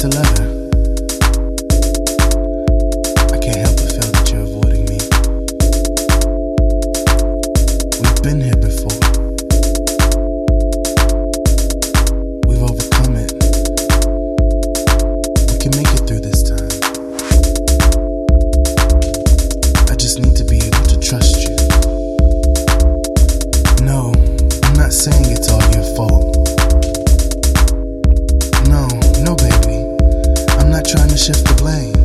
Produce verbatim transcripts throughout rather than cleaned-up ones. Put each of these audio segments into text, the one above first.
sent a letter. I can't help but feel that you're avoiding me. We've been here before. We've overcome it. We can make it through this time. I just need to be able to trust you. No, I'm not saying it's all your fault. No, no baby, I'm not trying to shift the blame.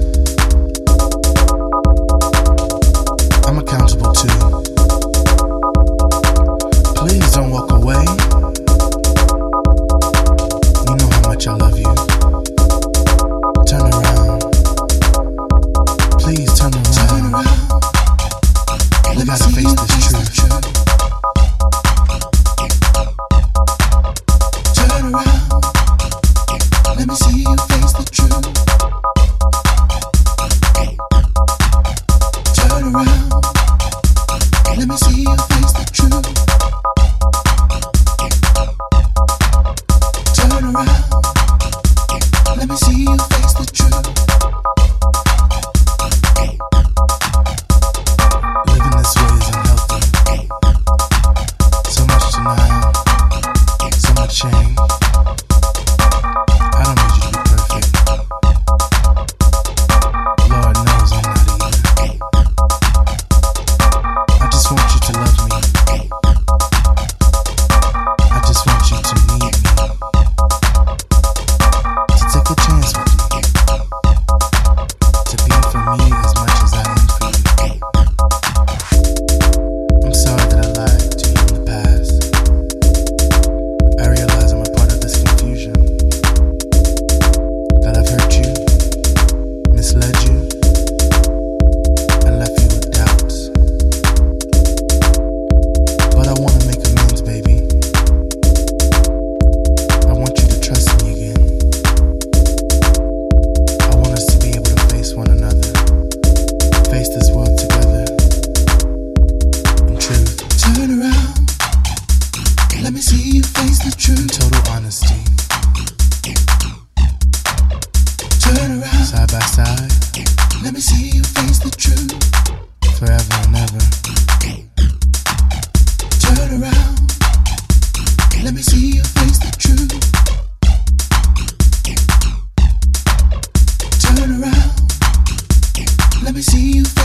I'm accountable too. Please don't walk away. You know how much I love you. Turn around. Please turn around. Turn around. We gotta face this truth. Turn around. Let me see you face the truth. Turn around. Let me see you face the truth. Turn around. Let me see you face the truth. Living this way is unhealthy. So much denial. So much shame. I don't need you to be perfect. Lord knows I'm not either. I just want you to love me. I just want you to need me. To take a chance with me. To be for me as much as I am for you. I'm sorry that I lied to you in the past. I realize I'm a part of this confusion. That I've hurt you, misled you, and left you with doubts. But I want to make amends, baby. I want you to trust me again. I want us to be able to face one another, face this world together, in truth. Turn around, let me see you face the truth. In total honesty. Turn around, side by side. Let me see you face the truth. Forever and ever. Turn around. Let me see you face the truth. Turn around. Let me see you.